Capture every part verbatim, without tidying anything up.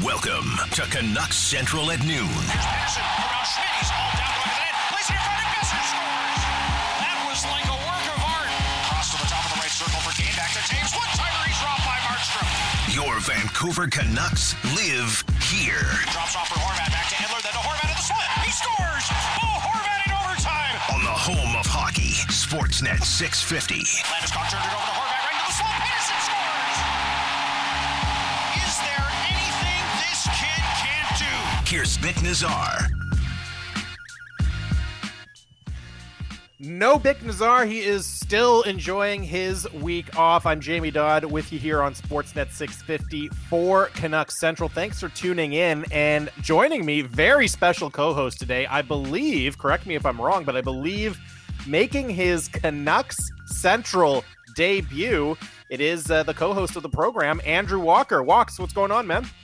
Welcome to Canucks Central at noon. Here's Peterson around Schmidt. He's all down going to the net. Plays it in front of Besser. Scores. That was like a work of art. Cross to the top of the right circle for Kane. Back to Taves. One-timer. He's dropped by Markstrom. Your Vancouver Canucks live here. Drops off for Horvat. Back to Edler. Then to Horvat at the slot. He scores. Oh, Horvat in overtime. On the home of hockey, Sportsnet six fifty. Landeskog turned it over to Horvat. Right into the slot. Peterson scores. Is there anything this kid can't do? Here's Nick Nazar. No Bick Nazar. He is still enjoying his week off. I'm Jamie Dodd with you here on Sportsnet six fifty for Canucks Central. Thanks for tuning in and joining me. Very special co-host today. I believe, correct me if I'm wrong, but I believe making his Canucks Central debut, it is uh, the co-host of the program, Andrew Walker. Walks, what's going on, man?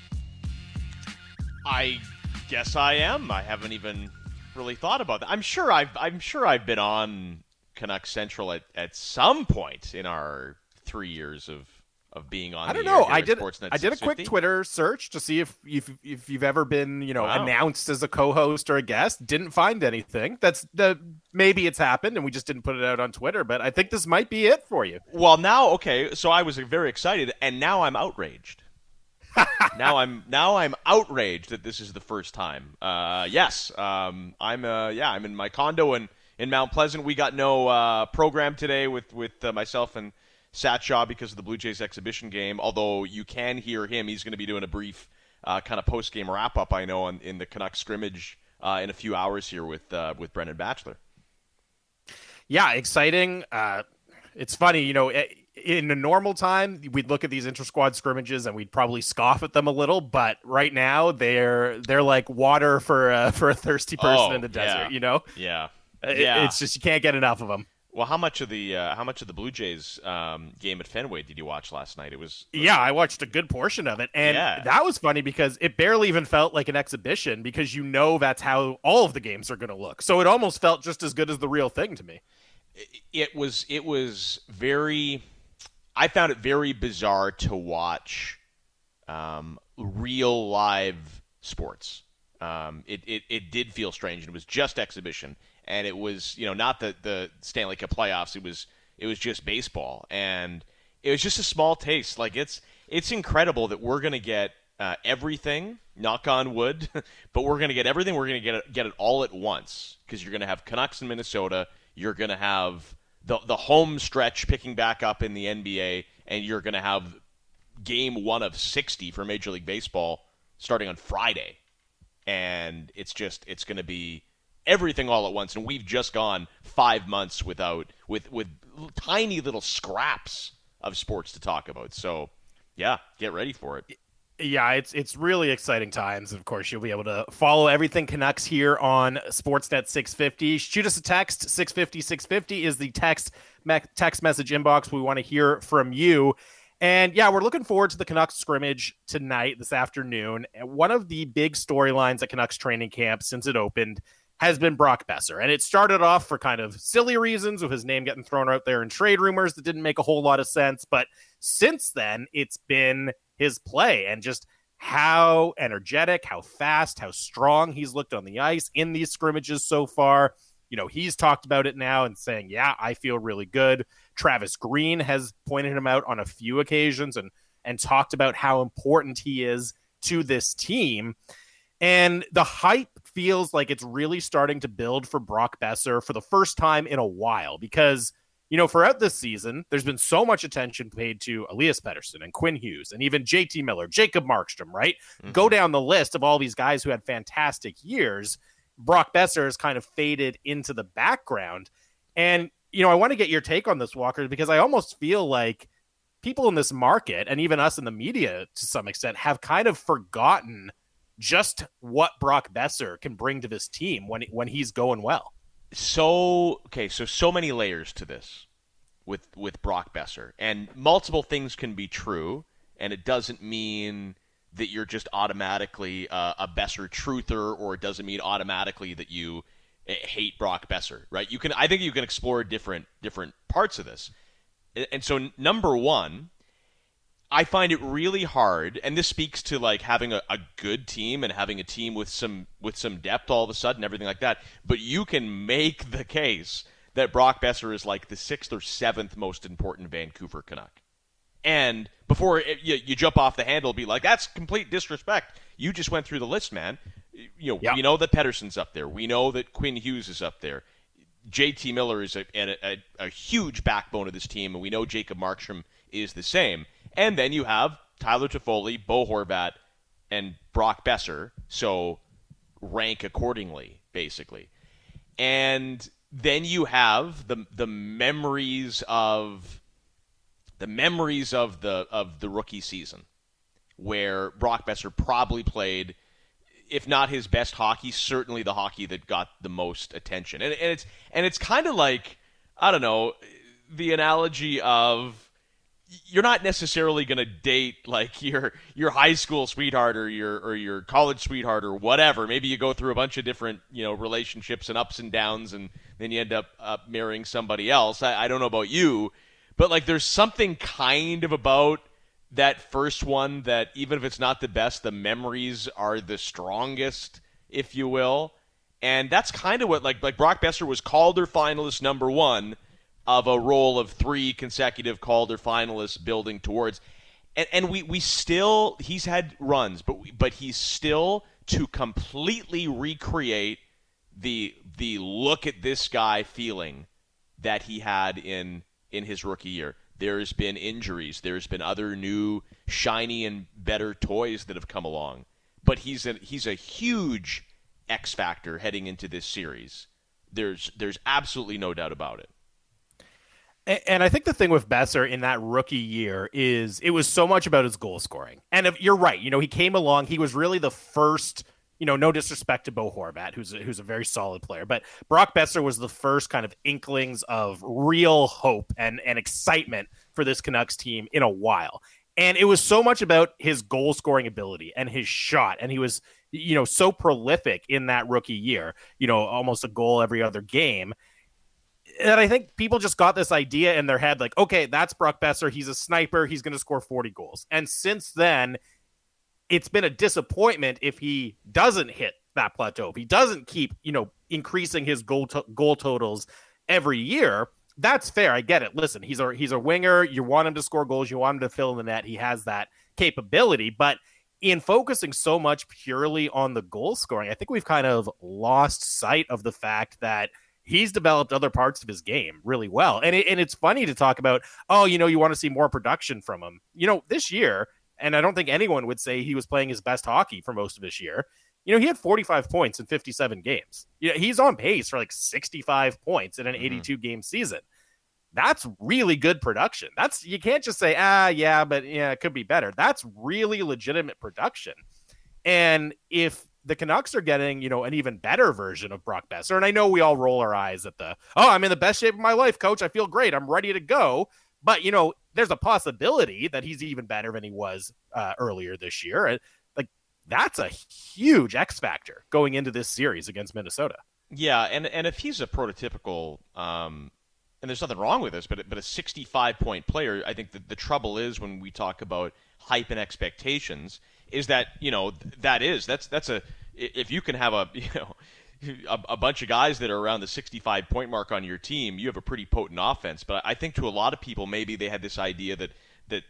I guess I am. I haven't even really thought about that. I'm sure I've I'm sure I've been on Canucks Central at, at some point in our three years of, of being on. I don't the know. air here I at did Sportsnet I did a six quick fifty. Twitter search to see if if if you've ever been, you know, Wow. announced as a co-host or a guest. Didn't find anything. That's the maybe it's happened and we just didn't put it out on Twitter, but I think this might be it for you. Well, now okay, so I was very excited, and now I'm outraged. now I'm now I'm outraged that this is the first time. Uh, yes, um, I'm uh, yeah I'm in my condo in, in Mount Pleasant. We got no uh, program today with with uh, myself and Sat Shaw because of the Blue Jays exhibition game. Although you can hear him, he's going to be doing a brief uh, kind of post game wrap up. I know on, in the Canucks scrimmage uh, in a few hours here with uh, with Brendan Batchelor. Yeah, exciting. Uh, it's funny, you know. It, in a normal time, we'd look at these inter-squad scrimmages and we'd probably scoff at them a little, but right now they're they're like water for uh, for a thirsty person Oh, in the yeah. desert. You know, Yeah, It- yeah. it's just you can't get enough of them. Well, how much of the uh, how much of the Blue Jays um, game at Fenway did you watch last night? It was Yeah, I watched a good portion of it, and Yeah. that was funny because it barely even felt like an exhibition because you know that's how all of the games are going to look. So it almost felt just as good as the real thing to me. it was it was very. I found it very bizarre to watch um, real live sports. Um, it, it it did feel strange, and it was just exhibition, and it was you know not the the Stanley Cup playoffs. It was it was just baseball, and it was just a small taste. Like it's it's incredible that we're gonna get uh, everything. Knock on wood, but we're gonna get everything. We're gonna get it, get it all at once because you're gonna have Canucks in Minnesota. You're gonna have the the home stretch picking back up in the N B A, and you're going to have game one of sixty for Major League Baseball starting on Friday. And it's just, it's going to be everything all at once. And we've just gone five months without, with, with tiny little scraps of sports to talk about. So, yeah, get ready for it. Yeah, it's it's really exciting times. Of course, you'll be able to follow everything Canucks here on Sportsnet six fifty. Shoot us a text. six fifty six fifty is the text me- text message inbox. We want to hear from you. And yeah, we're looking forward to the Canucks scrimmage tonight, this afternoon. And one of the big storylines at Canucks training camp since it opened has been Brock Besser. And it started off for kind of silly reasons with his name getting thrown out there in trade rumors that didn't make a whole lot of sense. But since then, it's been his play and just how energetic, how fast, how strong he's looked on the ice in these scrimmages so far. You know, he's talked about it now and saying, yeah, I feel really good. Travis Green has pointed him out on a few occasions and and talked about how important he is to this team. And the hype feels like it's really starting to build for Brock Besser for the first time in a while because, you know, throughout this season, there's been so much attention paid to Elias Pettersson and Quinn Hughes and even J T Miller, Jacob Markstrom, right? Mm-hmm. Go down the list of all these guys who had fantastic years. Brock Besser has kind of faded into the background. And, you know, I want to get your take on this, Walker, because I almost feel like people in this market and even us in the media to some extent have kind of forgotten just what Brock Besser can bring to this team when when he's going well. So, okay, so so many layers to this with with Brock Besser. And multiple things can be true, and it doesn't mean that you're just automatically uh, a Besser truther, or it doesn't mean automatically that you uh, hate Brock Besser, right? You can, I think you can explore different different parts of this. And so, number one, I find it really hard, and this speaks to like having a, a good team and having a team with some with some depth all of a sudden, everything like that. But you can make the case that Brock Boeser is like the sixth or seventh most important Vancouver Canuck. And before it, you, you jump off the handle, be like, that's complete disrespect. You just went through the list, man. You know, yep. We know that Pettersson's up there. We know that Quinn Hughes is up there. J T Miller is a, a, a, a huge backbone of this team, and we know Jacob Markstrom is the same. And then you have Tyler Toffoli, Bo Horvat, and Brock Boeser. So rank accordingly, basically. And then you have the the memories of the memories of the of the rookie season, where Brock Boeser probably played, if not his best hockey, certainly the hockey that got the most attention. And, and it's and it's kind of like, I don't know, the analogy of, you're not necessarily going to date like your your high school sweetheart or your or your college sweetheart or whatever. Maybe you go through a bunch of different, you know, relationships and ups and downs, and then you end up uh, marrying somebody else. I, I don't know about you, but like there's something kind of about that first one that, even if it's not the best, the memories are the strongest, if you will. And that's kind of what like like Brock Boeser was Calder finalist number one of a roll of three consecutive Calder finalists building towards. And, and we, we still, he's had runs, but we, but he's still to completely recreate the the look at this guy feeling that he had in in his rookie year. There's been injuries. There's been other new, shiny and better toys that have come along. But he's a, he's a huge X factor heading into this series. There's there's absolutely no doubt about it. And I think the thing with Boeser in that rookie year is it was so much about his goal scoring. And if you're right, you know, he came along, he was really the first, you know, no disrespect to Bo Horvat, who's a, who's a very solid player, but Brock Boeser was the first kind of inklings of real hope and, and excitement for this Canucks team in a while. And it was so much about his goal scoring ability and his shot. And he was, you know, so prolific in that rookie year, you know, almost a goal every other game. And I think people just got this idea in their head, like, okay, that's Brock Boeser. He's a sniper. He's going to score forty goals. And since then, it's been a disappointment if he doesn't hit that plateau. If he doesn't keep, you know, increasing his goal to- goal totals every year. That's fair. I get it. Listen, he's a he's a winger. You want him to score goals. You want him to fill in the net. He has that capability. But in focusing so much purely on the goal scoring, I think we've kind of lost sight of the fact that he's developed other parts of his game really well. And it, and it's funny to talk about, oh, you know, you want to see more production from him. You know, this year, and I don't think anyone would say he was playing his best hockey for most of this year. You know, he had forty-five points in fifty-seven games. You know, he's on pace for like sixty-five points in an mm-hmm. eighty-two game season. That's really good production. That's, you can't just say, ah, yeah, but yeah, it could be better. That's really legitimate production. And if the Canucks are getting, you know, an even better version of Brock Boeser, and I know we all roll our eyes at the, oh, I'm in the best shape of my life, coach. I feel great. I'm ready to go. But, you know, there's a possibility that he's even better than he was uh, earlier this year. And like, that's a huge X factor going into this series against Minnesota. Yeah, and and if he's a prototypical, um, and there's nothing wrong with this, but but a sixty-five point player, I think that the trouble is when we talk about hype and expectations is that, you know, that is that's that's a if you can have a you know a, a bunch of guys that are around the sixty-five point mark on your team, you have a pretty potent offense. But I think to a lot of people, maybe they had this idea that that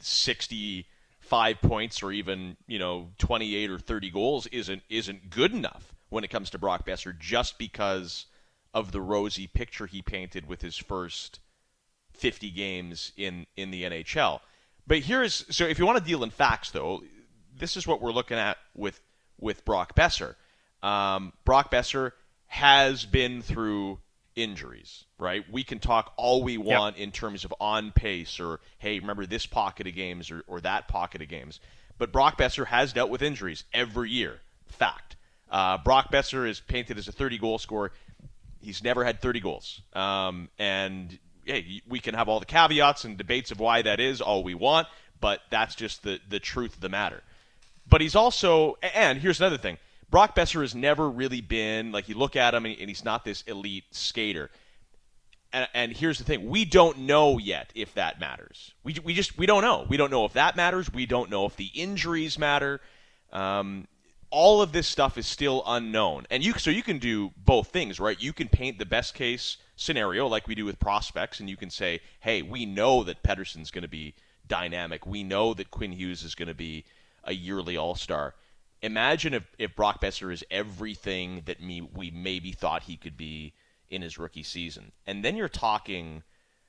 sixty-five points or even, you know, twenty-eight or thirty goals isn't isn't good enough when it comes to Brock Boeser, just because of the rosy picture he painted with his first fifty games in, in the N H L. But here's, so if you want to deal in facts, though, this is what we're looking at with with Brock Boeser. Um, Brock Boeser has been through injuries, right? We can talk all we want yep. in terms of on pace or, hey, remember this pocket of games or, or that pocket of games. But Brock Boeser has dealt with injuries every year. Fact. Uh, Brock Boeser is painted as a thirty-goal scorer. He's never had thirty goals. Um, and hey, we can have all the caveats and debates of why that is all we want, but that's just the, the truth of the matter. But he's also, and here's another thing, Brock Boeser has never really been, like you look at him and, and he's not this elite skater. and, and here's the thing: we don't know yet if that matters. We we just we don't know. We don't know if that matters. We don't know if the injuries matter. Um, all of this stuff is still unknown, and you so you can do both things, right? You can paint the best case scenario like we do with prospects, and you can say, hey, we know that Pettersson's going to be dynamic. We know that Quinn Hughes is going to be a yearly all-star. Imagine if, if Brock Boeser is everything that me, we maybe thought he could be in his rookie season. And then you're talking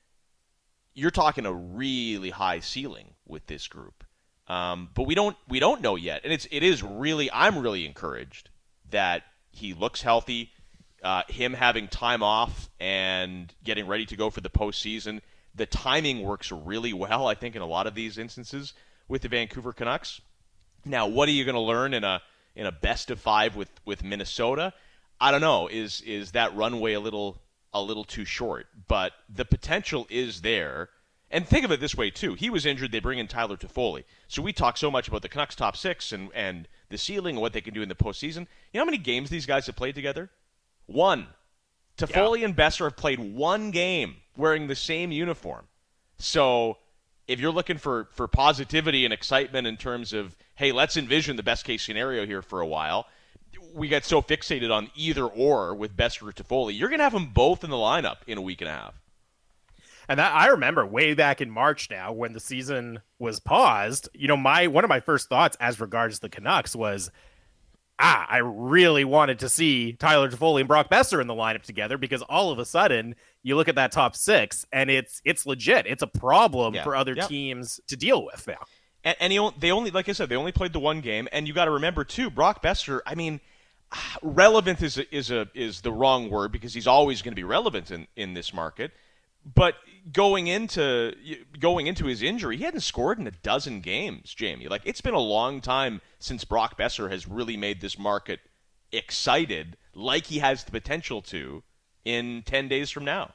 you're talking a really high ceiling with this group. Um, but we don't we don't know yet. And it's it is really I'm really encouraged that he looks healthy. Uh, him having time off and getting ready to go for the postseason. The timing works really well, I think, in a lot of these instances with the Vancouver Canucks. Now, what are you going to learn in a in a best of five with, with Minnesota? I don't know. Is is that runway a little a little too short? But the potential is there. And think of it this way too: he was injured. They bring in Tyler Toffoli. So we talk so much about the Canucks top six and and the ceiling and what they can do in the postseason. You know how many games these guys have played together? One. Toffoli yeah. and Boeser have played one game wearing the same uniform. So if you're looking for, for positivity and excitement in terms of, hey, let's envision the best case scenario here for a while, we got so fixated on either or with Boeser or Toffoli. You're going to have them both in the lineup in a week and a half. And that, I remember way back in March now when the season was paused, you know, my one of my first thoughts as regards the Canucks was, ah, I really wanted to see Tyler Toffoli and Brock Boeser in the lineup together because all of a sudden you look at that top six and it's it's legit. It's a problem yeah. for other yep. teams to deal with now. And, and he, they only, like I said, they only played the one game. And you got to remember too, Brock Boeser. I mean, relevant is a, is a is the wrong word because he's always going to be relevant in, in this market. But going into going into his injury, he hadn't scored in a dozen games, Jamie. Like, it's been a long time since Brock Boeser has really made this market excited like he has the potential to in ten days from now.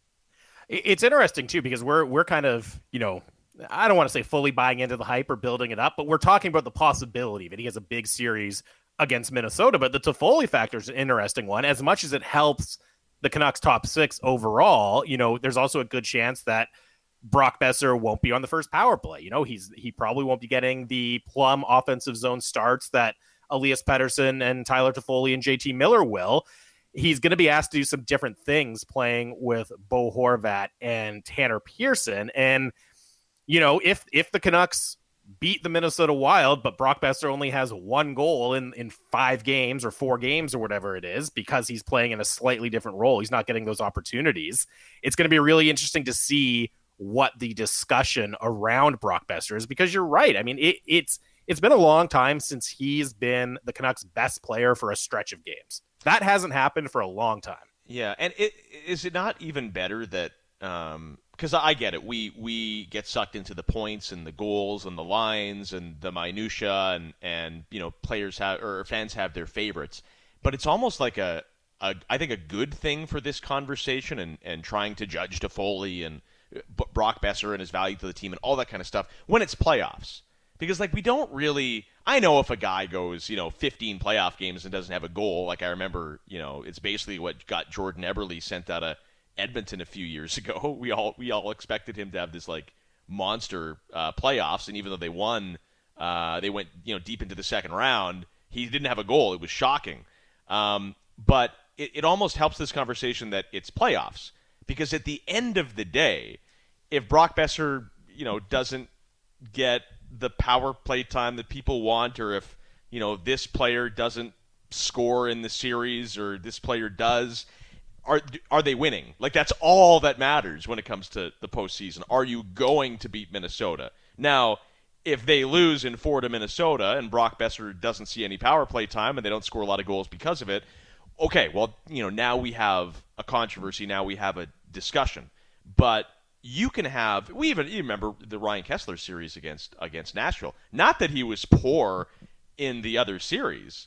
It's interesting, too, because we're we're kind of, you know, I don't want to say fully buying into the hype or building it up, but we're talking about the possibility that he has a big series against Minnesota. But the Toffoli factor is an interesting one. As much as it helps the Canucks top six overall, you know, there's also a good chance that Brock Boeser won't be on the first power play. You know, he's he probably won't be getting the plum offensive zone starts that Elias Pettersson and Tyler Toffoli and J T Miller will. He's going to be asked to do some different things playing with Bo Horvat and Tanner Pearson. And, you know, if if the Canucks beat the Minnesota Wild, but Brock Boeser only has one goal in, in five games or four games or whatever it is, because he's playing in a slightly different role. He's not getting those opportunities. It's going to be really interesting to see what the discussion around Brock Boeser is, because you're right. I mean, it, it's it's been a long time since he's been the Canucks' best player for a stretch of games. That hasn't happened for a long time. Yeah, and it, is it not even better that um... because I get it. We we get sucked into the points and the goals and the lines and the minutia and, and you know, players have or fans have their favorites. But it's almost like a, a I think a good thing for this conversation and, and trying to judge Toffoli and Brock Boeser and his value to the team and all that kind of stuff when it's playoffs. Because, like, we don't really – I know if a guy goes, you know, fifteen playoff games and doesn't have a goal, like I remember, you know, it's basically what got Jordan Eberle sent out of – Edmonton a few years ago. We all we all expected him to have this like monster uh, playoffs, and even though they won, uh, they went you know deep into the second round. He didn't have a goal. It was shocking, um, but it, it almost helps this conversation that it's playoffs, because at the end of the day, if Brock Boeser you know doesn't get the power play time that people want, or if you know this player doesn't score in the series, or this player does. Are are they winning? Like, that's all that matters when it comes to the postseason. Are you going to beat Minnesota? Now, if they lose in four to Minnesota and Brock Boeser doesn't see any power play time and they don't score a lot of goals because of it, okay, well, you know, now we have a controversy. Now we have a discussion. But you can have – we even you remember the Ryan Kessler series against against Nashville. Not that he was poor in the other series,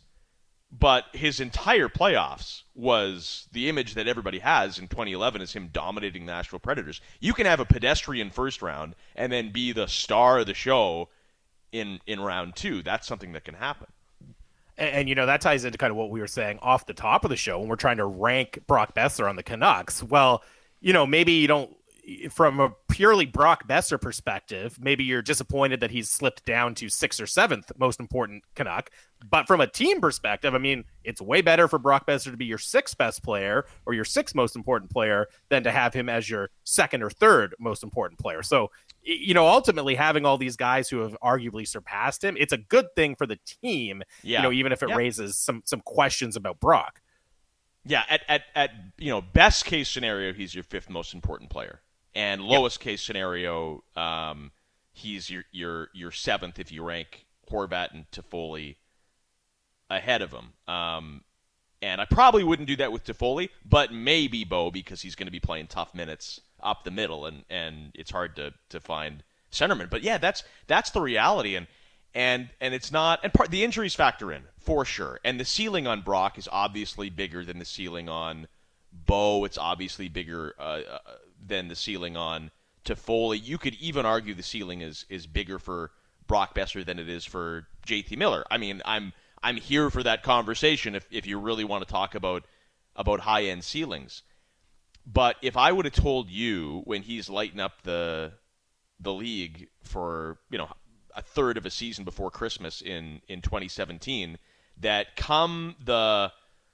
but his entire playoffs was the image that everybody has in twenty eleven is him dominating the Nashville Predators. You can have a pedestrian first round and then be the star of the show in in round two. That's something that can happen. And, and, you know, that ties into kind of what we were saying off the top of the show when we're trying to rank Brock Boeser on the Canucks. Well, you know, maybe you don't, from a purely Brock Besser perspective, maybe you're disappointed that he's slipped down to sixth or seventh most important Canuck. But from a team perspective, I mean, it's way better for Brock Besser to be your sixth best player or your sixth most important player than to have him as your second or third most important player. So, you know, ultimately having all these guys who have arguably surpassed him, it's a good thing for the team, yeah. you know, even if it yeah. raises some some questions about Brock. Yeah, at, at, at, you know, best case scenario, he's your fifth most important player. And lowest yep. case scenario, um, he's your, your your seventh if you rank Horvat and Toffoli ahead of him. Um, and I probably wouldn't do that with Toffoli, but maybe Bo, because he's going to be playing tough minutes up the middle, and, and it's hard to, to find centerman. But yeah, that's that's the reality, and and and it's not. And part the injuries factor in for sure. And the ceiling on Brock is obviously bigger than the ceiling on Bo. It's obviously bigger uh, uh, than the ceiling on Toffoli. You could even argue the ceiling is is bigger for Brock Besser than it is for J T Miller. I mean, I'm I'm here for that conversation if, if you really want to talk about about high end ceilings. But if I would have told you when he's lighting up the the league for, you know, a third of a season before Christmas in, in twenty seventeen, that come the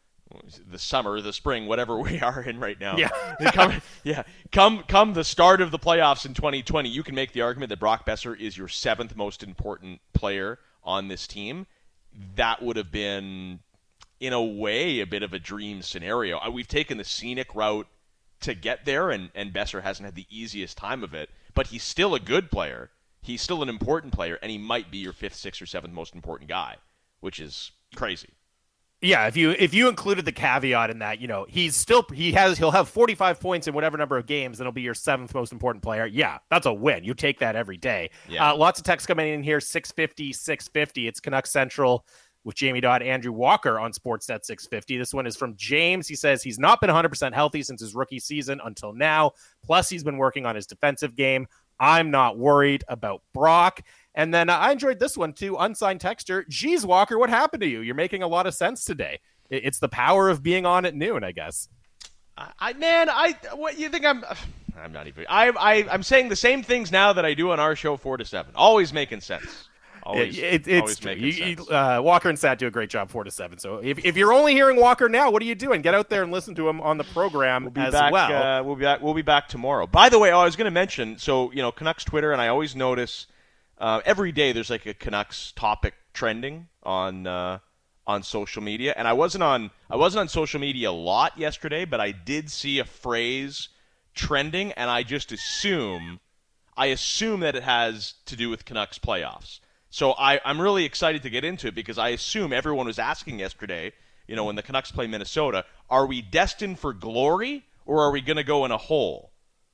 the summer, the spring, whatever we are in right now. Yeah. come, yeah. Come come the start of the playoffs in twenty twenty, you can make the argument that Brock Besser is your seventh most important player on this team. That would have been, in a way, a bit of a dream scenario. We've taken the scenic route to get there, and, and Besser hasn't had the easiest time of it, but he's still a good player. He's still an important player, and he might be your fifth, sixth, or seventh most important guy, which is crazy. Yeah, if you if you included the caveat in that, you know, he's still he has he'll have forty-five points in whatever number of games, and he'll be your seventh most important player. Yeah, that's a win. You take that every day. Yeah. Uh, lots of text coming in here. six fifty, six fifty. It's Canucks Central with Jamie Dodd, Andrew Walker on Sportsnet six fifty. This one is from James. He says he's not been one hundred percent healthy since his rookie season until now. Plus, he's been working on his defensive game. I'm not worried about Brock. And then uh, I enjoyed this one too. Unsigned texter. Geez, Walker, what happened to you? You're making a lot of sense today. It's the power of being on at noon, I guess. I, I man, I what you think I'm? I'm not even. I, I I'm saying the same things now that I do on our show four to seven. Always making sense. Always, it, it, it's always true. making You, sense. you, uh, Walker and Sat do a great job four to seven. So if, if you're only hearing Walker now, what are you doing? Get out there and listen to him on the program we'll be as back, well. Uh, we'll be back. We'll be back tomorrow. By the way, oh, I was going to mention. So you know, Canucks Twitter, and I always notice uh, every day there's like a Canucks topic trending on uh, on social media. And I wasn't on I wasn't on social media a lot yesterday, but I did see a phrase trending, and I just assume I assume that it has to do with Canucks playoffs. So I, I'm really excited to get into it because I assume everyone was asking yesterday, you know, when the Canucks play Minnesota, are we destined for glory or are we going to go in a hole?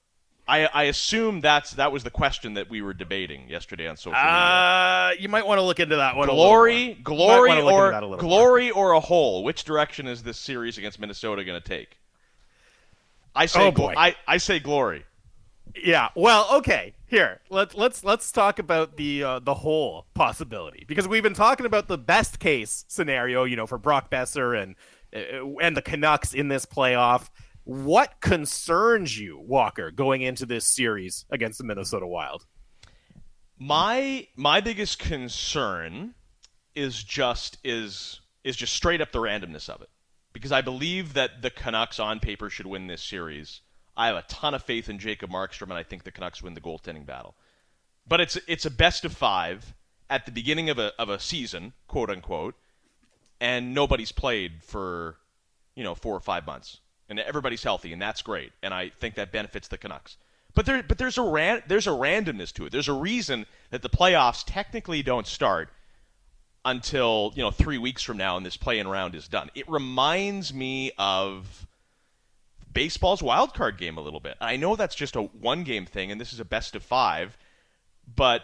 I, I assume that's that was the question that we were debating yesterday on social media. Uh, you might want to look into that one. Glory, glory, or glory, more. or a hole. Which direction is this series against Minnesota going to take? I say, oh boy. I, I say glory. Yeah. Well, okay. Here, let's let's let's talk about the uh, the whole possibility, because we've been talking about the best case scenario, you know, for Brock Besser and uh, and the Canucks in this playoff. What concerns you, Walker, going into this series against the Minnesota Wild? My my biggest concern is just is is just straight up the randomness of it, because I believe that the Canucks on paper should win this series. I have a ton of faith in Jacob Markstrom, and I think the Canucks win the goaltending battle. But it's it's a best of five at the beginning of a of a season, quote unquote, and nobody's played for, you know, four or five months, and everybody's healthy, and that's great, and I think that benefits the Canucks. But there but there's a ran, there's a randomness to it. There's a reason that the playoffs technically don't start until, you know, three weeks from now, and this play-in round is done. It reminds me of baseball's wild card game a little bit. I know that's just a one game thing, and this is a best of five, but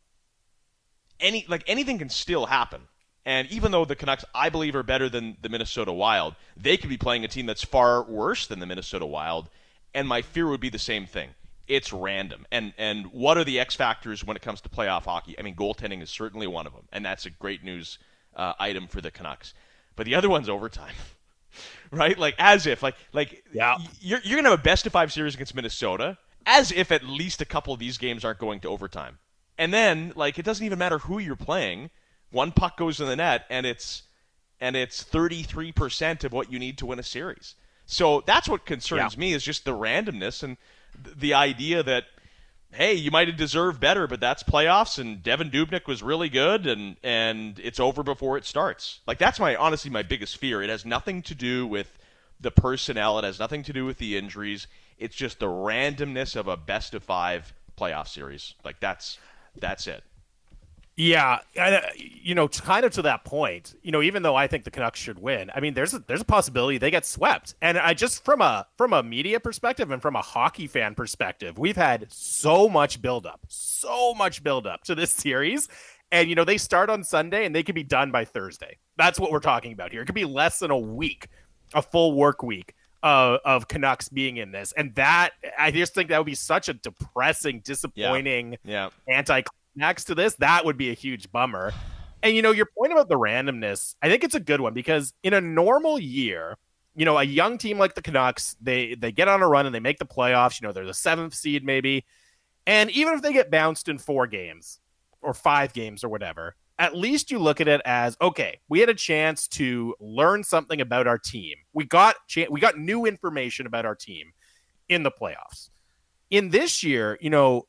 any like anything can still happen. And even though the Canucks, I believe, are better than the Minnesota Wild, they could be playing a team that's far worse than the Minnesota Wild, and my fear would be the same thing. It's random. And and what are the X factors when it comes to playoff hockey? I mean, goaltending is certainly one of them, and that's a great news uh, item for the Canucks. But the other one's overtime. right? Like as if, like, like Yeah. you're you're gonna have a best of five series against Minnesota, as if at least a couple of these games aren't going to overtime. And then, like, it doesn't even matter who you're playing. One puck goes in the net, and it's and it's thirty-three percent of what you need to win a series. So that's what concerns Yeah. me, is just the randomness and th- the idea that, hey, you might have deserved better, but that's playoffs, and Devin Dubnyk was really good, and, and it's over before it starts. Like, that's my honestly my biggest fear. It has nothing to do with the personnel. It has nothing to do with the injuries. It's just the randomness of a best of five playoff series. Like, that's that's it. Yeah, I- you know, kind of to that point, you know, even though I think the Canucks should win, I mean, there's a, there's a possibility they get swept. And I just from a from a media perspective and from a hockey fan perspective, we've had so much buildup, so much buildup to this series. And, you know, they start on Sunday and they could be done by Thursday. That's what we're talking about here. It could be less than a week, a full work week uh, of Canucks being in this. And that, I just think that would be such a depressing, disappointing, Yeah. anti next to this. That would be a huge bummer. And, you know, your point about the randomness, I think it's a good one, because in a normal year, you know, a young team like the Canucks, they they get on a run and they make the playoffs. You know, they're the seventh seed maybe. And even if they get bounced in four games or five games or whatever, at least you look at it as, okay, we had a chance to learn something about our team. We got cha- we got new information about our team in the playoffs. In this year, you know,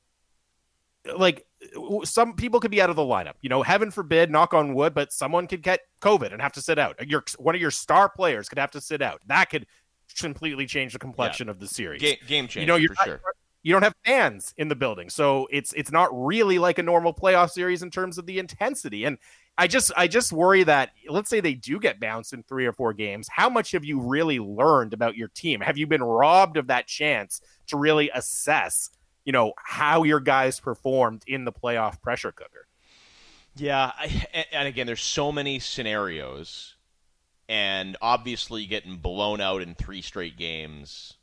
like, some people could be out of the lineup, you know, heaven forbid, knock on wood, but someone could get COVID and have to sit out. Your one of your star players could have to sit out. That could completely change the complexion Yeah. of the series. Game, game changer, you know, you're for not, sure. you don't have fans in the building, so it's it's not really like a normal playoff series in terms of the intensity. And I just I just worry that, let's say they do get bounced in three or four games, how much have you really learned about your team? Have you been robbed of that chance to really assess, you know, how your guys performed in the playoff pressure cooker? Yeah, I, and again, there's so many scenarios, and obviously getting blown out in three straight games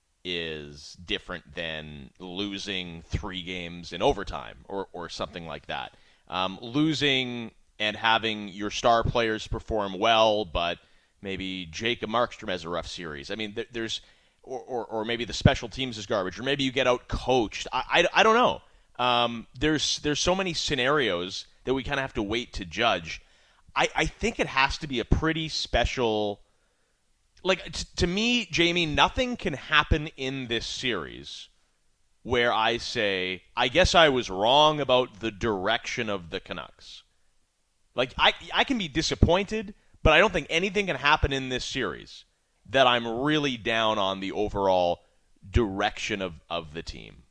is different than losing three games in overtime or, or something like that. Um, losing and having your star players perform well, but maybe Jacob Markstrom has a rough series. I mean, there, there's or, or or maybe the special teams is garbage, or maybe you get out coached. I, I, I don't know. Um, there's there's so many scenarios that we kind of have to wait to judge. I, I think it has to be a pretty special. Like, t- to me, Jamie, nothing can happen in this series where I say, I guess I was wrong about the direction of the Canucks. Like, I I can be disappointed, but I don't think anything can happen in this series that I'm really down on the overall direction of, of the team.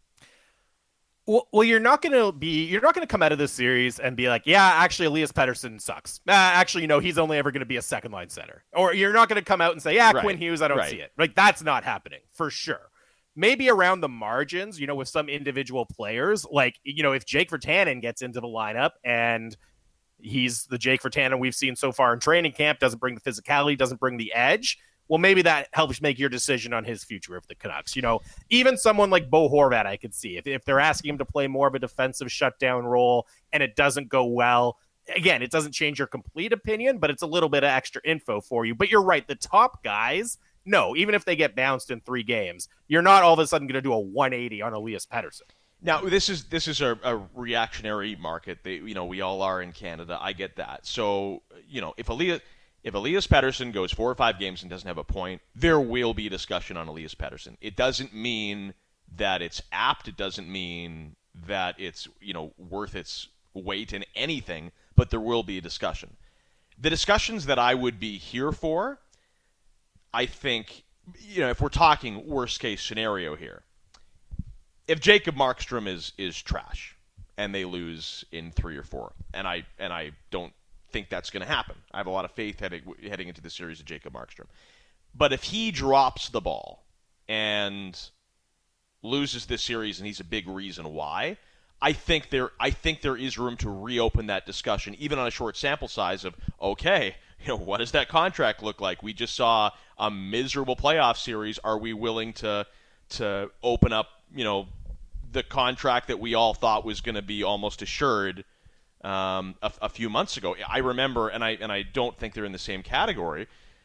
Well, well, you're not going to be, you're not going to come out of this series and be like, yeah, actually, Elias Pettersson sucks. Uh, actually, you know, he's only ever going to be a second line center. Or you're not going to come out and say, yeah, Right. Quinn Hughes, I don't Right. see it. Like, that's not happening for sure. Maybe around the margins, you know, with some individual players, like, you know, if Jake Virtanen gets into the lineup and he's the Jake Virtanen we've seen so far in training camp, doesn't bring the physicality, doesn't bring the edge, well, maybe that helps make your decision on his future of the Canucks. You know, even someone like Bo Horvat, I could see if, if they're asking him to play more of a defensive shutdown role and it doesn't go well. Again, it doesn't change your complete opinion, but it's a little bit of extra info for you. But you're right. The top guys, no, even if they get bounced in three games, you're not all of a sudden going to do a one eighty on Elias Pettersson. Now, this is this is a, a reactionary market. They, you know, we all are in Canada. I get that. So, you know, if Elias if Elias Pettersson goes four or five games and doesn't have a point, there will be discussion on Elias Pettersson. It doesn't mean that it's apt. It doesn't mean that it's, you know, worth its weight in anything. But there will be a discussion. The discussions that I would be here for, I think, you know, if we're talking worst case scenario here, if Jacob Markstrom is is trash and they lose in three or four, and I and I don't think that's going to happen. I have a lot of faith heading heading into the series of Jacob Markstrom. But if he drops the ball and loses this series, and he's a big reason why, I think there I think there is room to reopen that discussion, even on a short sample size of, okay, you know, what does that contract look like? We just saw a miserable playoff series. Are we willing to to open up, you know, the contract that we all thought was going to be almost assured um, a, a few months ago? I remember, and I and I don't think they're in the same category,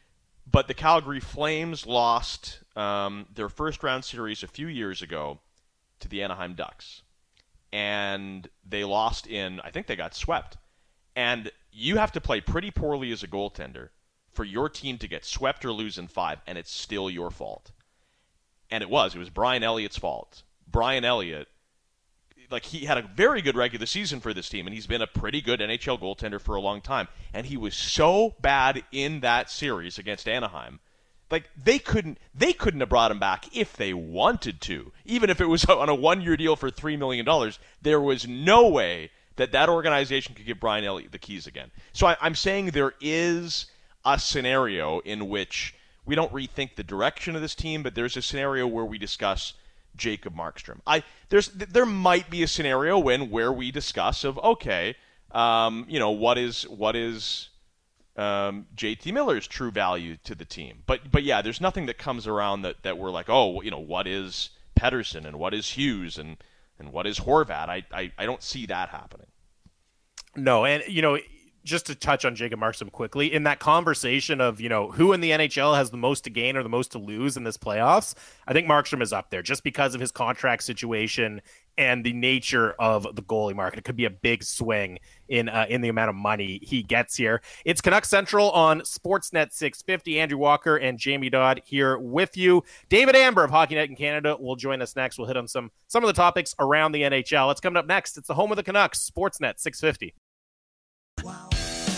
but the Calgary Flames lost um, their first round series a few years ago to the Anaheim Ducks. And they lost in, I think they got swept. And you have to play pretty poorly as a goaltender for your team to get swept or lose in five, and it's still your fault. And it was. It was Brian Elliott's fault. Brian Elliott, like, he had a very good regular season for this team, and he's been a pretty good N H L goaltender for a long time. And he was so bad in that series against Anaheim. Like, they couldn't they couldn't have brought him back if they wanted to. Even if it was on a one-year deal for three million dollars, there was no way that that organization could give Brian Elliott the keys again. So I, I'm saying there is a scenario in which we don't rethink the direction of this team, but there's a scenario where we discuss Jacob Markstrom. I there's there might be a scenario when where we discuss of okay, um, you know, what is what is um, J T Miller's true value to the team. But but yeah, there's nothing that comes around that, that we're like, oh, you know, what is Pettersson and what is Hughes and and what is Horvat? I I, I don't see that happening. No, and you know, just to touch on Jacob Markstrom quickly, in that conversation of, you know, who in the N H L has the most to gain or the most to lose in this playoffs, I think Markstrom is up there just because of his contract situation and the nature of the goalie market. It could be a big swing in uh, in the amount of money he gets here. It's Canucks Central on Sportsnet six fifty. Andrew Walker and Jamie Dodd here with you. David Amber of Hockey Night in Canada will join us next. We'll hit on some some of the topics around the N H L. It's coming up next. It's the home of the Canucks, Sportsnet six fifty. Wow.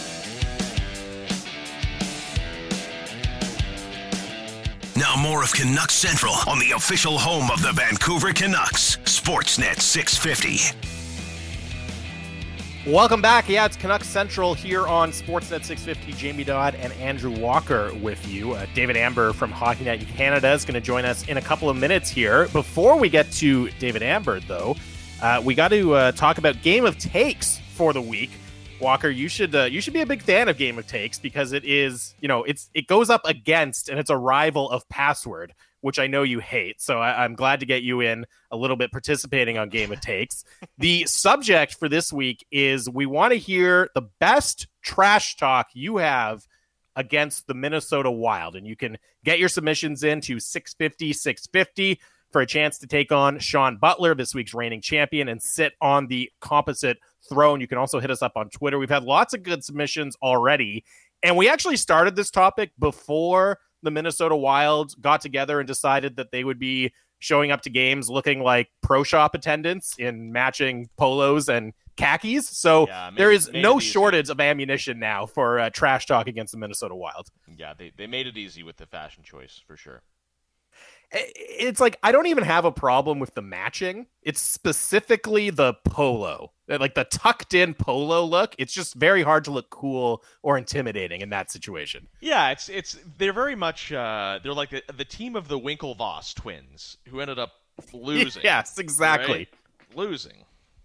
Now more of Canucks Central on the official home of the Vancouver Canucks, Sportsnet six fifty. Welcome back. Yeah, it's Canucks Central here on Sportsnet six fifty. Jamie Dodd and Andrew Walker with you. Uh, David Amber from Hockey Night in Canada is going to join us in a couple of minutes here. Before we get to David Amber, though, uh, we got to uh, talk about Game of Takes for the week. Walker, you should uh, you should be a big fan of Game of Takes because it is, you know, it's it goes up against and it's a rival of Password, which I know you hate. So I, I'm glad to get you in a little bit participating on Game of Takes. The subject for this week is we want to hear the best trash talk you have against the Minnesota Wild, and you can get your submissions in to six fifty, six fifty for a chance to take on Sean Butler, this week's reigning champion, and sit on the composite throne. You can also hit us up on Twitter. We've had lots of good submissions already, and we actually started this topic before the Minnesota Wild got together and decided that they would be showing up to games looking like pro shop attendants in matching polos and khakis. So yeah, maybe, there is no shortage of ammunition now for uh, trash talk against the Minnesota Wild. Yeah, they, they made it easy with the fashion choice for sure. It's like, I don't even have a problem with the matching. It's specifically the polo, like the tucked in polo look. It's just very hard to look cool or intimidating in that situation. Yeah, it's it's they're very much uh, they're like the, the team of the Winklevoss twins who ended up losing. Yes, exactly. Right? Losing.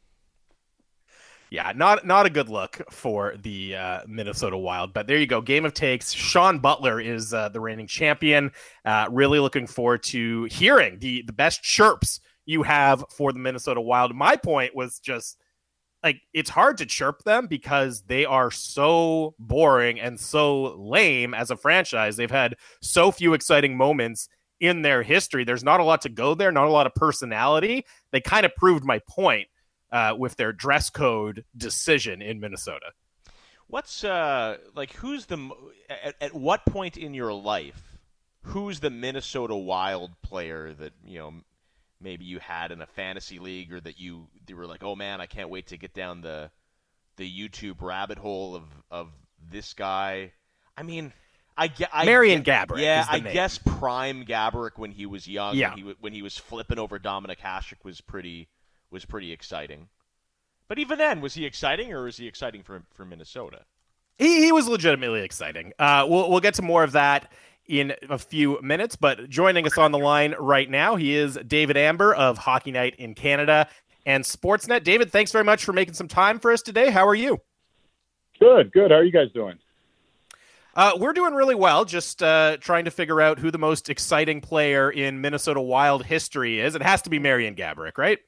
Yeah, not not a good look for the uh, Minnesota Wild, but there you go. Game of Takes. Sean Butler is uh, the reigning champion. Uh, really looking forward to hearing the, the best chirps you have for the Minnesota Wild. My point was just, like, it's hard to chirp them because they are so boring and so lame as a franchise. They've had so few exciting moments in their history. There's not a lot to go there, not a lot of personality. They kind of proved my point Uh, with their dress code decision in Minnesota. What's uh like who's the at, at what point in your life who's the Minnesota Wild player that, you know, maybe you had in a fantasy league or that you they were like, oh man, I can't wait to get down the the YouTube rabbit hole of of this guy. I mean, I get I Marian get, Gaborik. Yeah, is the I name. guess prime Gaborik when he was young. Yeah. When he, when he was flipping over Dominik Hasek was pretty. was pretty exciting. But even then, was he exciting or was he exciting for for Minnesota? He he was legitimately exciting. Uh, we'll we'll get to more of that in a few minutes, but joining us on the line right now, he is David Amber of Hockey Night in Canada and Sportsnet. David, thanks very much for making some time for us today. How are you? Good, good. How are you guys doing? Uh, we're doing really well, just uh, trying to figure out who the most exciting player in Minnesota Wild history is. It has to be Marian Gaborik, right?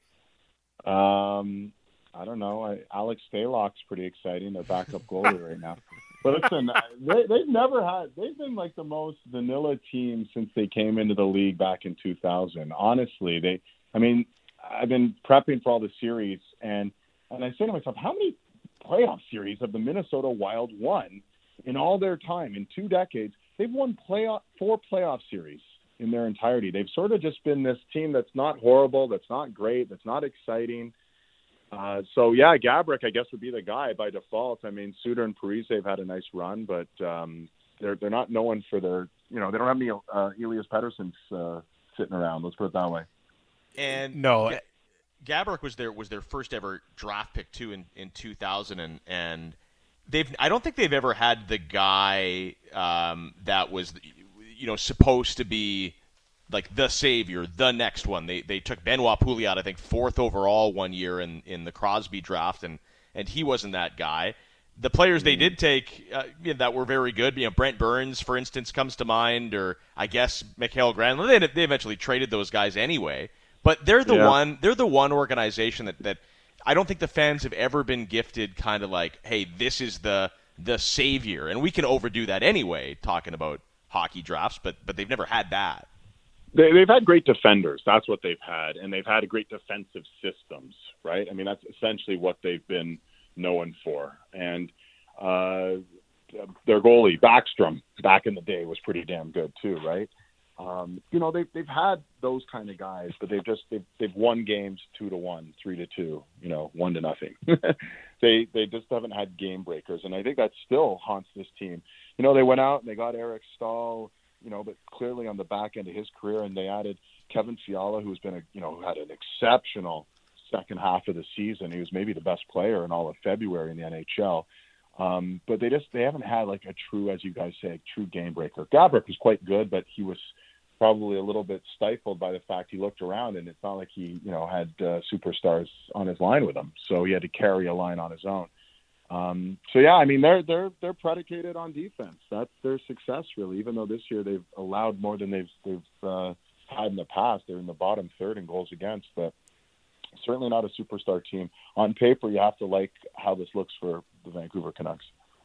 Um, I don't know. I, Alex Stalock's pretty exciting. Their backup goalie right now. But listen, they, they've never had. They've been like the most vanilla team since they came into the league back in two thousand. Honestly, they. I mean, I've been prepping for all the series, and and I say to myself, how many playoff series have the Minnesota Wild won in all their time? In two decades, they've won playoff four playoff series in their entirety. They've sort of just been this team that's not horrible, that's not great, that's not exciting. Uh, so, yeah, Gaborik, I guess, would be the guy by default. I mean, Suter and Parise have had a nice run, but um, they're they're not known for their, you know, they don't have any uh, Elias Petterssons uh, sitting around. Let's put it that way. And no, G- Gaborik was their was their first ever draft pick too in, in two thousand, and, and they've I don't think they've ever had the guy um, that was, you know, supposed to be like the savior, the next one. They they took Benoit Pouliot, I think, fourth overall one year in, in the Crosby draft, and, and he wasn't that guy. The players they did take uh, you know, that were very good, you know, Brent Burns, for instance, comes to mind, or I guess Mikael Granlund. They, they eventually traded those guys anyway, but they're the yeah. one they're the one organization that, that I don't think the fans have ever been gifted kind of like, hey, this is the the savior, and we can overdo that anyway, talking about hockey drafts, but but they've never had that. They, they've had great defenders. That's what they've had. And they've had great defensive systems, right? I mean, that's essentially what they've been known for. And uh, their goalie, Backstrom, back in the day was pretty damn good too, right? Um, you know, they've, they've had those kind of guys, but they've just, they've, they've won games two to one, three to two, you know, one to nothing. they, they just haven't had game breakers. And I think that still haunts this team. You know, they went out and they got Eric Stahl, you know, but clearly on the back end of his career, and they added Kevin Fiala, who's been a, you know, who had an exceptional second half of the season. He was maybe the best player in all of February in the N H L. Um, but they just, they haven't had like a true, as you guys say, a true game breaker. Gaborik was quite good, but he was probably a little bit stifled by the fact he looked around and it's not like he, you know, had uh, superstars on his line with him. So he had to carry a line on his own. Um, so yeah, I mean, they're, they're, they're predicated on defense. That's their success really, even though this year they've allowed more than they've, they've, uh, had in the past. They're in the bottom third in goals against, but certainly not a superstar team. On paper, you have to like how this looks for the Vancouver Canucks.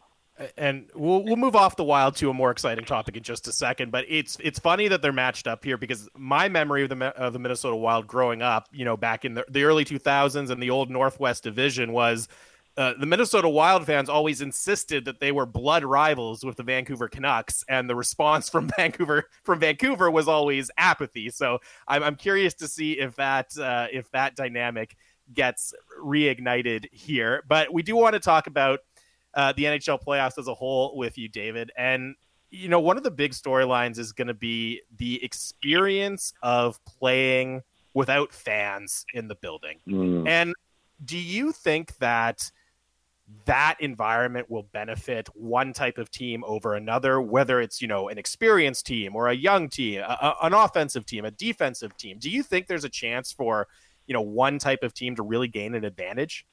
And we'll we'll move off the Wild to a more exciting topic in just a second. But it's it's funny that they're matched up here because my memory of the of the Minnesota Wild growing up, you know, back in the, the early two thousands and the old Northwest Division was uh, the Minnesota Wild fans always insisted that they were blood rivals with the Vancouver Canucks, and the response from Vancouver from Vancouver was always apathy. So I'm I'm curious to see if that uh, if that dynamic gets reignited here. But we do want to talk about Uh, the N H L playoffs as a whole with you, David. And, you know, one of the big storylines is going to be the experience of playing without fans in the building. Mm. And do you think that that environment will benefit one type of team over another, whether it's, you know, an experienced team or a young team, a, a, an offensive team, a defensive team? Do you think there's a chance for, you know, one type of team to really gain an advantage?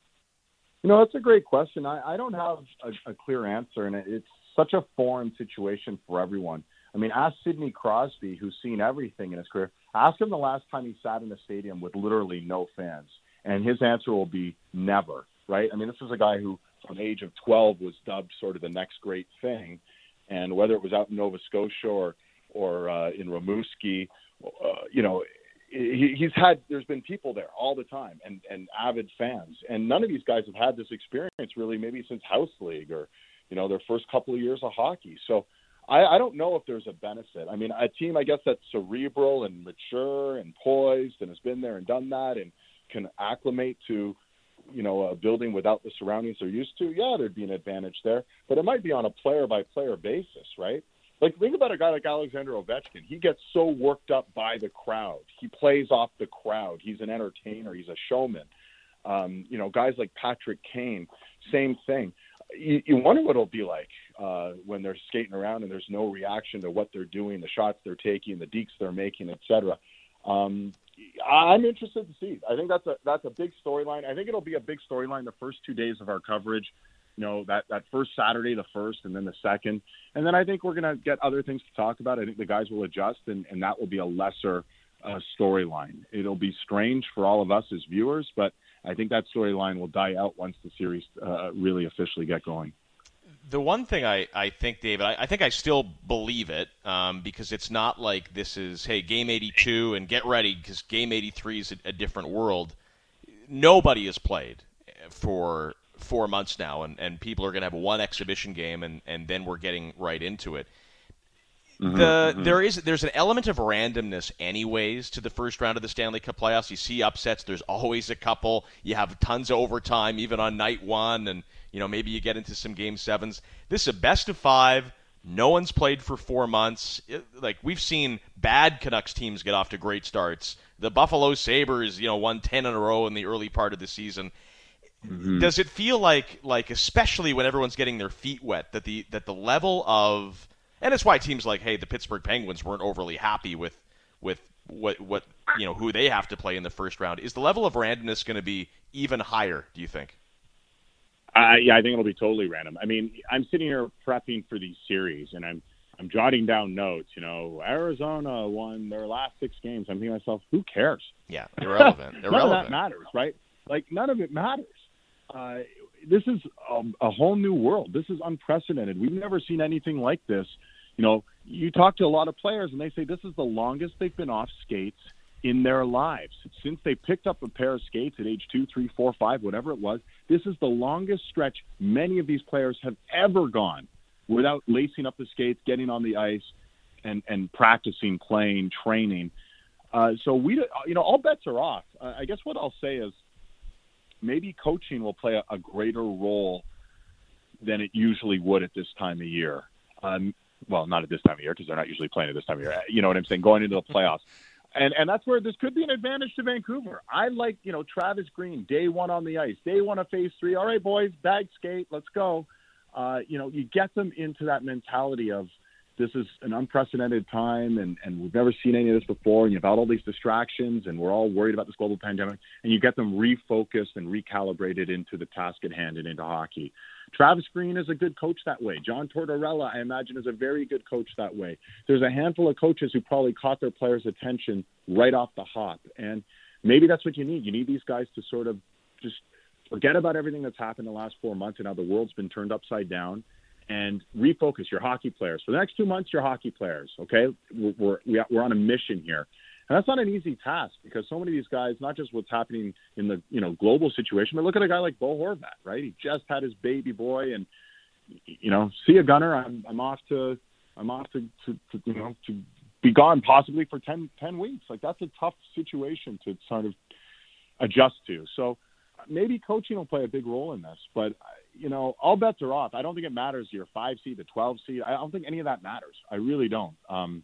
You know, that's a great question. I, I don't have a, a clear answer, and it, it's such a foreign situation for everyone. I mean, ask Sidney Crosby, who's seen everything in his career. Ask him the last time he sat in a stadium with literally no fans, and his answer will be never, right? I mean, this is a guy who, from the age of twelve, was dubbed sort of the next great thing, and whether it was out in Nova Scotia or, or uh, in Rimouski, uh, you know, He, he's had, there's been people there all the time and, and avid fans. And none of these guys have had this experience really maybe since House League or, you know, their first couple of years of hockey. So I, I don't know if there's a benefit. I mean, a team, I guess, that's cerebral and mature and poised and has been there and done that and can acclimate to, you know, a building without the surroundings they're used to. Yeah, there'd be an advantage there, but it might be on a player by player basis, right? Like, think about a guy like Alexander Ovechkin. He gets so worked up by the crowd. He plays off the crowd. He's an entertainer. He's a showman. Um, you know, guys like Patrick Kane, same thing. You, you wonder what it'll be like uh, when they're skating around and there's no reaction to what they're doing, the shots they're taking, the dekes they're making, et cetera. Um, I'm interested to see. I think that's a that's a big storyline. I think it'll be a big storyline the first two days of our coverage. You know, that, that first Saturday, the first, and then the second. And then I think we're going to get other things to talk about. I think the guys will adjust, and, and that will be a lesser uh, storyline. It'll be strange for all of us as viewers, but I think that storyline will die out once the series uh, really officially get going. the one thing I, I think, David, I, I think I still believe it um, because it's not like this is, hey, game eighty-two and get ready because game eighty-three is a, a different world. Nobody has played for four months now, and, and people are going to have one exhibition game, and, and then we're getting right into it. Mm-hmm, the mm-hmm. there is there's an element of randomness anyways to the first round of the Stanley Cup playoffs. You see upsets, there's always a couple. You have tons of overtime even on night one, and you know maybe you get into some game sevens. This is a best of five. No one's played for four months. It, like we've seen bad Canucks teams get off to great starts. The Buffalo Sabres, you know, won ten in a row in the early part of the season. Mm-hmm. Does it feel like like especially when everyone's getting their feet wet that the that the level of and it's why teams like, hey, the Pittsburgh Penguins weren't overly happy with with what what you know who they have to play in the first round. Is the level of randomness going to be even higher, do you think? Uh, yeah, I think it'll be totally random. I mean, I'm sitting here prepping for these series, and I'm I'm jotting down notes. You know, Arizona won their last six games. I'm thinking to myself, who cares? Yeah, irrelevant. None irrelevant. of that matters, right? Like, none of it matters. Uh, this is a, a whole new world. This is unprecedented. We've never seen anything like this. You know, you talk to a lot of players, and they say this is the longest they've been off skates in their lives. Since they picked up a pair of skates at age two, three, four, five, whatever it was, this is the longest stretch many of these players have ever gone without lacing up the skates, getting on the ice, and, and practicing, playing, training. Uh, so, we, you know, all bets are off. Uh, I guess what I'll say is maybe coaching will play a, a greater role than it usually would at this time of year. Um, well, not at this time of year because they're not usually playing at this time of year. You know what I'm saying? Going into the playoffs. And and that's where this could be an advantage to Vancouver. I like, you know, Travis Green, day one on the ice, day one of phase three. All right, boys, bag skate, let's go. Uh, you know, you get them into that mentality of this is an unprecedented time and, and we've never seen any of this before. And you've had all these distractions and we're all worried about this global pandemic. And you get them refocused and recalibrated into the task at hand and into hockey. Travis Green is a good coach that way. John Tortorella, I imagine, is a very good coach that way. There's a handful of coaches who probably caught their players' attention right off the hop. And maybe that's what you need. You need these guys to sort of just forget about everything that's happened in the last four months and how the world's been turned upside down and refocus your hockey players. For the next two months, you're hockey players, okay? We're, we're, we're on a mission here. And that's not an easy task because so many of these guys, not just what's happening in the you know global situation, but look at a guy like Bo Horvat, right? He just had his baby boy, and you know, see you, Gunner. I'm I'm off to I'm off to, to, to you know to be gone possibly for ten, ten weeks. Like that's a tough situation to sort of adjust to. So maybe coaching will play a big role in this, but you know, all bets are off. I don't think it matters your five seed, the twelve seed. I don't think any of that matters. I really don't. Um,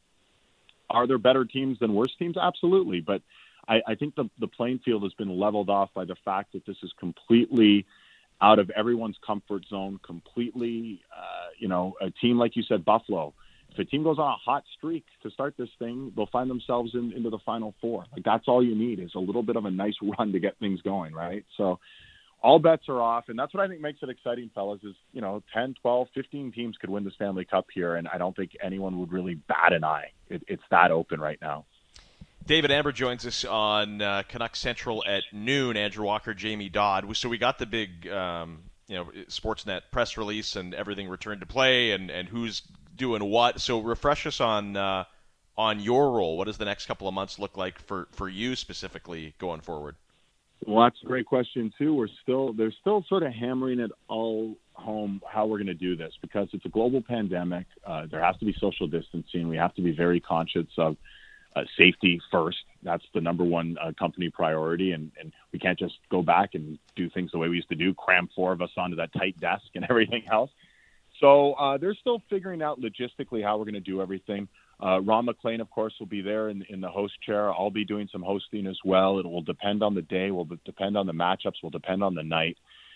Are there better teams than worse teams? Absolutely. But I, I think the, the playing field has been leveled off by the fact that this is completely out of everyone's comfort zone, completely, uh, you know, a team like you said, Buffalo. If a team goes on a hot streak to start this thing, they'll find themselves in, into the Final Four. Like that's all you need is a little bit of a nice run to get things going, right? So all bets are off, and that's what I think makes it exciting, fellas, is, you know, ten, twelve, fifteen teams could win the Stanley Cup here, and I don't think anyone would really bat an eye. It, it's that open right now. David Amber joins us on uh, Canucks Central at noon. Andrew Walker, Jamie Dodd. So we got the big, um, you know, Sportsnet press release and everything returned to play, and, and who's doing what. So refresh us on uh, on your role. What does the next couple of months look like for, for you specifically going forward? Well, that's a great question too. We're still they're still sort of hammering it all home how we're going to do this because it's a global pandemic. Uh, there has to be social distancing. We have to be very conscious of uh, safety first. That's the number one uh, company priority, and, and we can't just go back and do things the way we used to do, cram four of us onto that tight desk and everything else. So uh, they're still figuring out logistically how we're going to do everything. Uh, Ron McLean, of course, will be there in, in the host chair. I'll be doing some hosting as well. It will depend on the day. Will depend on the matchups. Will depend on the night.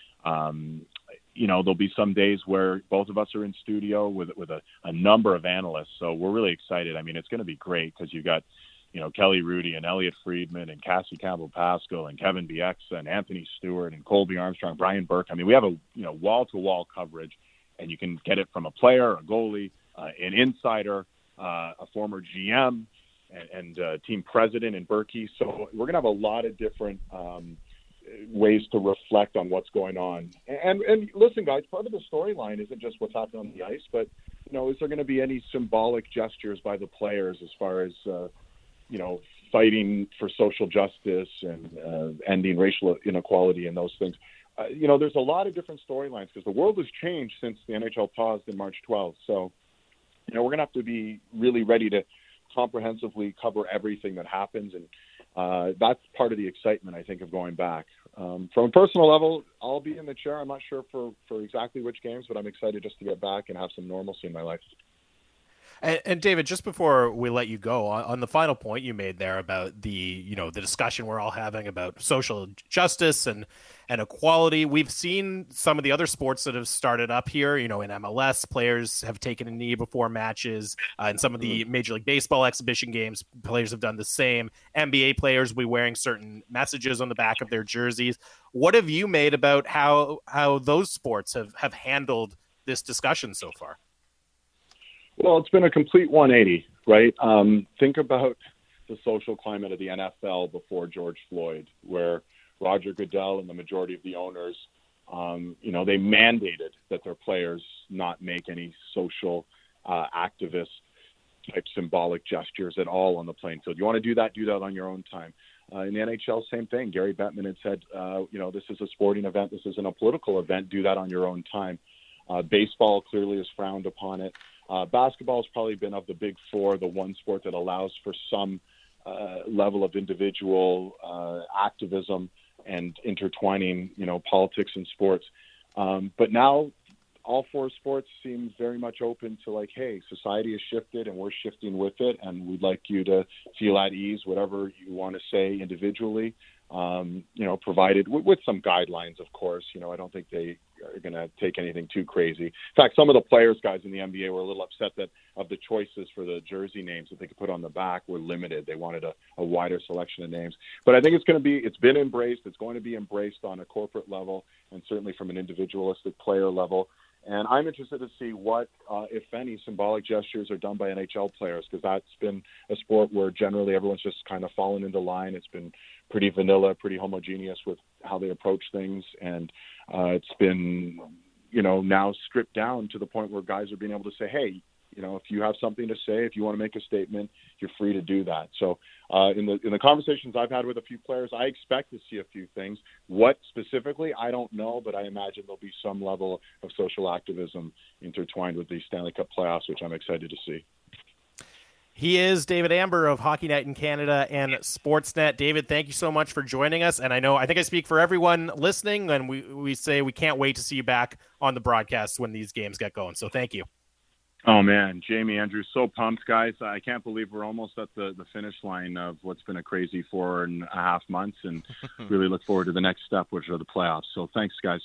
Um, you know, there'll be some days where both of us are in studio with with a, a number of analysts. So we're really excited. I mean, it's going to be great because you've got, you know, Kelly Rudy and Elliot Friedman and Cassie Campbell-Pascal and Kevin Bieksa and Anthony Stewart and Colby Armstrong, Brian Burke. I mean, we have a you know wall-to-wall coverage, and you can get it from a player, a goalie, uh, an insider, Uh, a former G M and, and uh, team president in Berkey. So we're going to have a lot of different um, ways to reflect on what's going on. And and listen, guys, part of the storyline isn't just what's happening on the ice, but you know, is there going to be any symbolic gestures by the players as far as uh, you know, fighting for social justice and uh, ending racial inequality and those things? Uh, you know, there's a lot of different storylines because the world has changed since the N H L paused in March twelfth. So, you know, we're going to have to be really ready to comprehensively cover everything that happens. And uh, that's part of the excitement, I think, of going back. Um, from a personal level, I'll be in the chair. I'm not sure for, for exactly which games, but I'm excited just to get back and have some normalcy in my life. And, and David, just before we let you go, on, on the final point you made there about the, you know, the discussion we're all having about social justice and, and equality, we've seen some of the other sports that have started up here. You know, in M L S, players have taken a knee before matches. Uh, in some of the Major League Baseball exhibition games, players have done the same. N B A players will be wearing certain messages on the back of their jerseys. What have you made about how how those sports have, have handled this discussion so far? Well, it's been a complete one eighty, right? Um, think about the social climate of the N F L before George Floyd, where Roger Goodell and the majority of the owners, um, you know, they mandated that their players not make any social uh, activist type symbolic gestures at all on the playing field. You want to do that, do that on your own time. Uh, in the N H L, same thing. Gary Bettman had said, uh, you know, this is a sporting event. This isn't a political event. Do that on your own time. Uh, baseball clearly is frowned upon it. Uh, basketball has probably been, of the big four, the one sport that allows for some uh, level of individual uh, activism and intertwining, you know, politics and sports. Um, but now all four sports seem very much open to like, hey, society has shifted and we're shifting with it, and we'd like you to feel at ease, whatever you want to say individually, um, you know, provided with, with some guidelines, of course. You know, I don't think they are going to take anything too crazy. In fact, some of the players, guys in the N B A, were a little upset that of the choices for the jersey names that they could put on the back were limited. They wanted a, a wider selection of names. But I think it's going to be, it's been embraced. It's going to be embraced on a corporate level and certainly from an individualistic player level. And I'm interested to see what, uh, if any, symbolic gestures are done by N H L players, because that's been a sport where generally everyone's just kind of fallen into line. It's been pretty vanilla, pretty homogeneous with how they approach things. And uh, it's been, you know, now stripped down to the point where guys are being able to say, hey, you know, if you have something to say, if you want to make a statement, you're free to do that. So uh, in the in the conversations I've had with a few players, I expect to see a few things. What specifically, I don't know, but I imagine there'll be some level of social activism intertwined with the Stanley Cup playoffs, which I'm excited to see. He is David Amber of Hockey Night in Canada and Sportsnet. David, thank you so much for joining us. And I know, I think I speak for everyone listening, and we, we say we can't wait to see you back on the broadcast when these games get going. So thank you. Oh, man, Jamie, Andrew, so pumped, guys. I can't believe we're almost at the, the finish line of what's been a crazy four and a half months, and really look forward to the next step, which are the playoffs. So thanks, guys.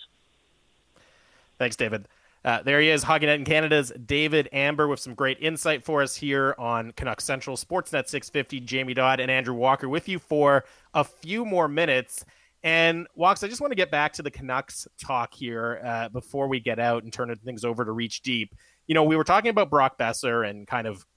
Thanks, David. Uh, there he is, Hockey Night in Canada's David Amber, with some great insight for us here on Canucks Central. Sportsnet six fifty, Jamie Dodd and Andrew Walker with you for a few more minutes. And, Walks, I just want to get back to the Canucks talk here uh, before we get out and turn things over to Reach Deep. You know, we were talking about Brock Boeser and kind of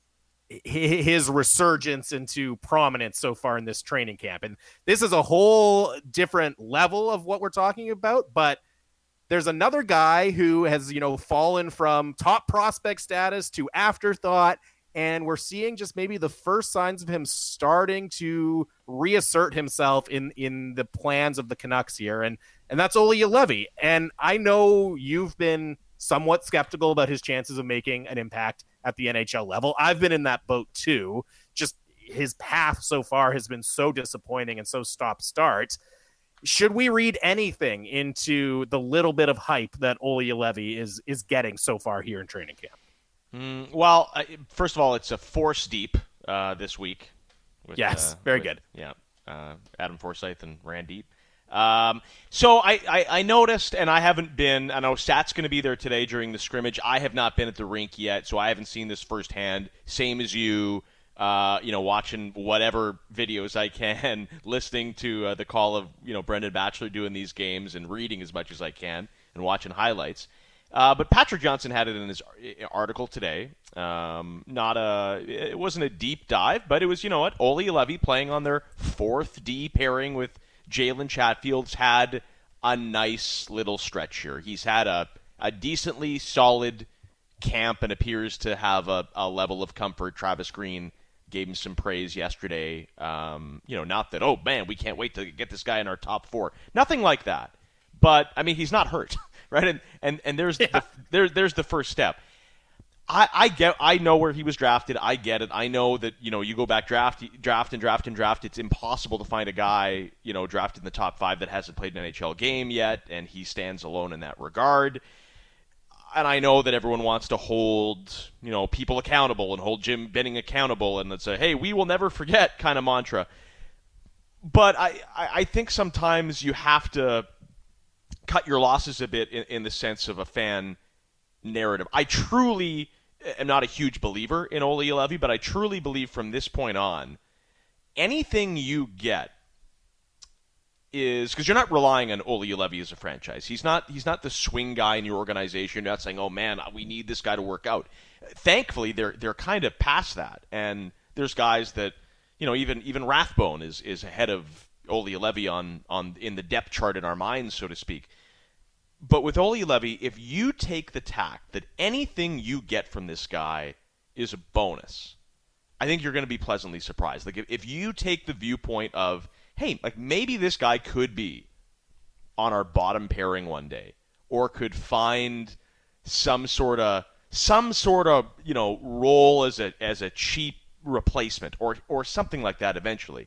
his resurgence into prominence so far in this training camp. And this is a whole different level of what we're talking about, but there's another guy who has, you know, fallen from top prospect status to afterthought, and we're seeing just maybe the first signs of him starting to reassert himself in, in the plans of the Canucks here, and and that's Olli Juolevi. And I know you've been somewhat skeptical about his chances of making an impact at the N H L level. I've been in that boat too. Just his path so far has been so disappointing and so stop-start. Should we read anything into the little bit of hype that Olli Juolevi is is getting so far here in training camp? Mm, well, uh, first of all, it's a Force Deep uh, this week. With, yes, uh, very with, good. Yeah, uh, Adam Forsyth and Rand Deep. Um, so I, I, I noticed, and I haven't been, I know Sat's going to be there today during the scrimmage. I have not been at the rink yet, so I haven't seen this firsthand. Same as you, uh, you know, watching whatever videos I can, listening to uh, the call of, you know, Brendan Batchelor doing these games and reading as much as I can and watching highlights. Uh, but Patrick Johnson had it in his article today. Um, not a, it wasn't a deep dive, but it was, you know what, Olli Juolevi playing on their fourth D pairing with Jalen Chatfield's had a nice little stretch here. He's had a, a decently solid camp and appears to have a, a level of comfort. Travis Green gave him some praise yesterday. Um, you know, not that, oh, man, we can't wait to get this guy in our top four. Nothing like that. But, I mean, he's not hurt, right? And and, and there's, yeah. the, there, there's the first step. I, I get, I know where he was drafted. I get it. I know that, you know, you go back draft, draft and draft and draft. It's impossible to find a guy, you know, drafted in the top five that hasn't played an N H L game yet, and he stands alone in that regard. And I know that everyone wants to hold, you know, people accountable and hold Jim Benning accountable, and let's say, hey, we will never forget kind of mantra. But I, I think sometimes you have to cut your losses a bit in, in the sense of a fan narrative. I truly am not a huge believer in Olli Juolevi, but I truly believe from this point on, anything you get is because you're not relying on Olli Juolevi as a franchise. He's not he's not the swing guy in your organization. You're not saying, oh man, we need this guy to work out. Thankfully, they're they're kind of past that, and there's guys that, you know, even even Rathbone is is ahead of Olli Juolevi on on in the depth chart in our minds, so to speak. But with Olli Juolevi, if you take the tack that anything you get from this guy is a bonus, I think you're going to be pleasantly surprised. Like if, if you take the viewpoint of, hey, like maybe this guy could be on our bottom pairing one day, or could find some sort of some sort of you know role as a as a cheap replacement, or or something like that eventually.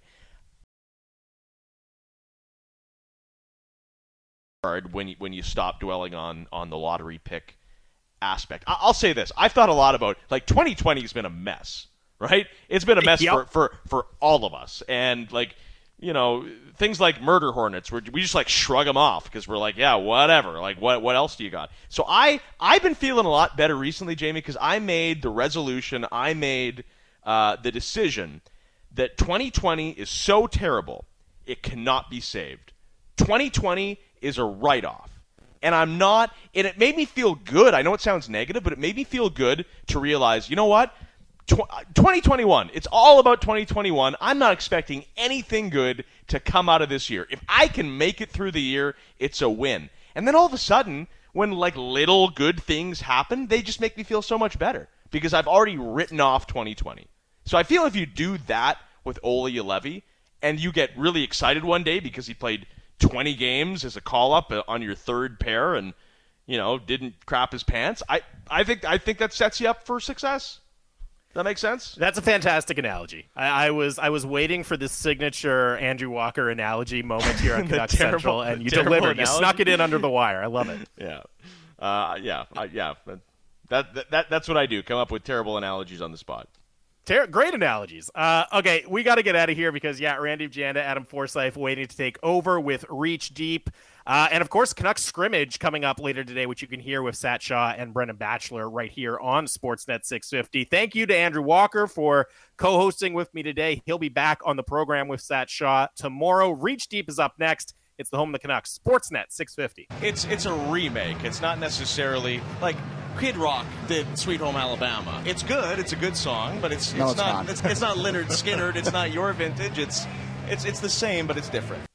When you, when you stop dwelling on, on the lottery pick aspect. I'll say this. I've thought a lot about, like, twenty twenty has been a mess, right? It's been a mess yep. for, for, for all of us. And, like, you know, things like murder hornets, we just, like, shrug them off because we're like, yeah, whatever. Like, what what else do you got? So I, I've been feeling a lot better recently, Jamie, because I made the resolution, I made uh, the decision that twenty twenty is so terrible, it cannot be saved. twenty twenty is a write-off. And I'm not, and it made me feel good. I know it sounds negative, but it made me feel good to realize, you know what? twenty twenty-one, it's all about twenty twenty-one. I'm not expecting anything good to come out of this year. If I can make it through the year, it's a win. And then all of a sudden, when like little good things happen, they just make me feel so much better because I've already written off twenty twenty. So I feel if you do that with Olli Juolevi and you get really excited one day because he played twenty games as a call-up on your third pair and, you know, didn't crap his pants, I, I think I think that sets you up for success. Does that make sense? That's a fantastic analogy. I, I was I was waiting for this signature Andrew Walker analogy moment here on Canucks terrible, Central, and you delivered. Analogy. You snuck it in under the wire. I love it. Yeah. Uh, yeah. Uh, yeah. That, that, that That's what I do, come up with terrible analogies on the spot. Ter- great analogies. Uh, okay, we got to get out of here because, yeah, Randy Janda, Adam Forsyth waiting to take over with Reach Deep. Uh, and, of course, Canucks Scrimmage coming up later today, which you can hear with Sat Shaw and Brendan Batchelor right here on Sportsnet six fifty. Thank you to Andrew Walker for co-hosting with me today. He'll be back on the program with Sat Shaw tomorrow. Reach Deep is up next. It's the home of the Canucks. Sportsnet six fifty. It's it's a remake. It's not necessarily like Kid Rock did Sweet Home Alabama. It's good. It's a good song, but it's it's, no, it's not, not. It's, it's not Lynyrd Skynyrd. It's not your vintage. It's it's it's the same, but it's different.